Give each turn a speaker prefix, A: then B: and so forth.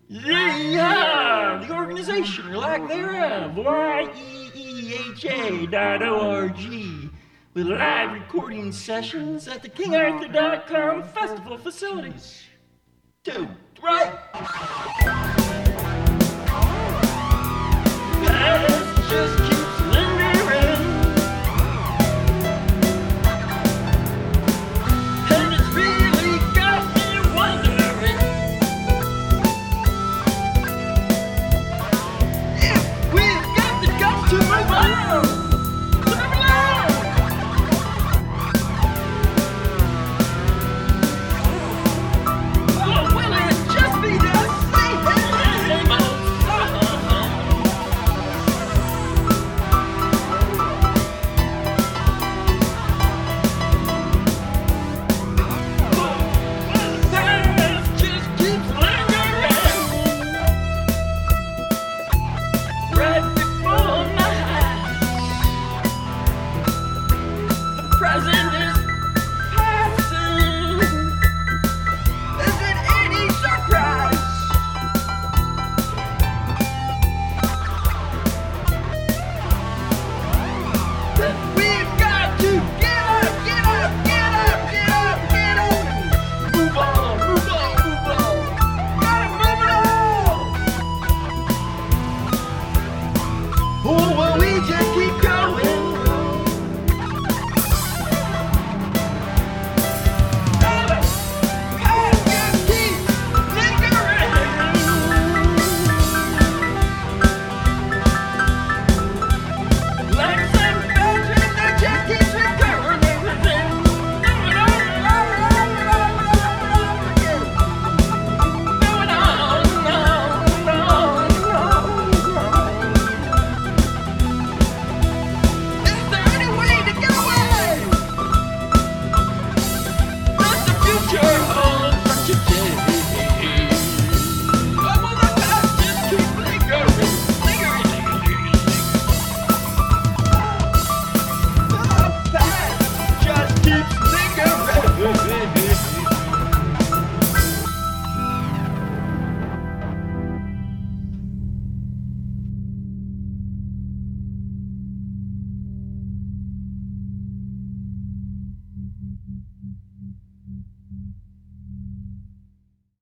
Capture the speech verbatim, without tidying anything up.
A: Yeah, the organization, or lack thereof, Y E E H A dot O R G, with live recording sessions at the King Arthur dot com festival facilities. Two.